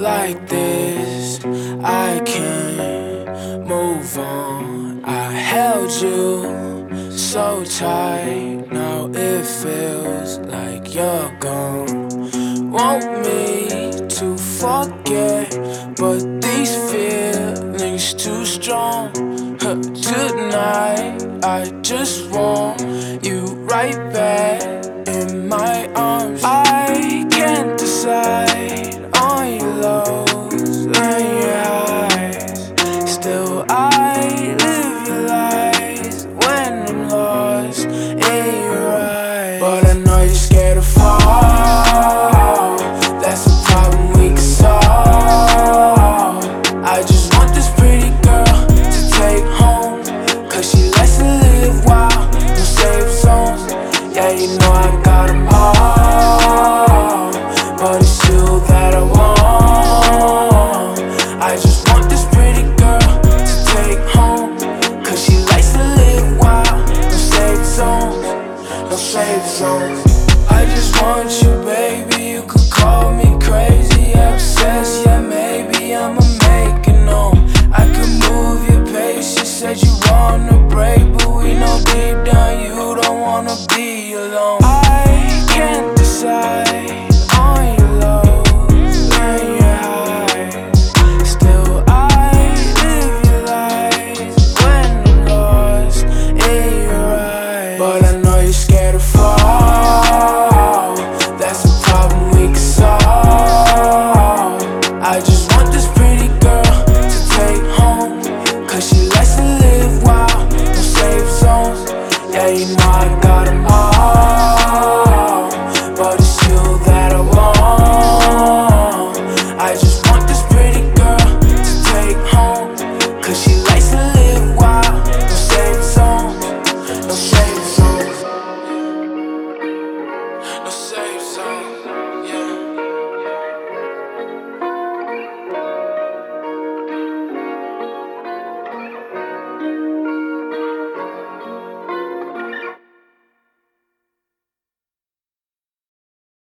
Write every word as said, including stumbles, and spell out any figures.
like this, I can't move on. I held you so tight, now it feels like you're gone. Want me to forget, but these feelings too strong. Tonight, I just want you right back in my arms. I can't decide on your lows and your highs. Still, I live your lies when I'm lost in your eyes. But I know you're scared to fall. That's a problem we can solve. I just want this pretty girl to take home, cause she likes to live wild, no safe zones. Yeah, you know I got them all, but it's you that I want. I just want this pretty girl to take home, cause she likes to live wild, no safe zones, no safe zones. I just want you, baby, you could call me crazy, obsessed, yeah, maybe I'ma make it known. I could move your pace, you said you wanna break, but we know deep down you don't wanna be alone. I can't decide on your lows and your highs. Still, I live your lies when I'm lost in your eyes. But I know you're scared to fall. That's a problem we can solve. I just want this pretty girl to take home, cause she likes to live wild, no safe zones. Yeah, you know I got them all.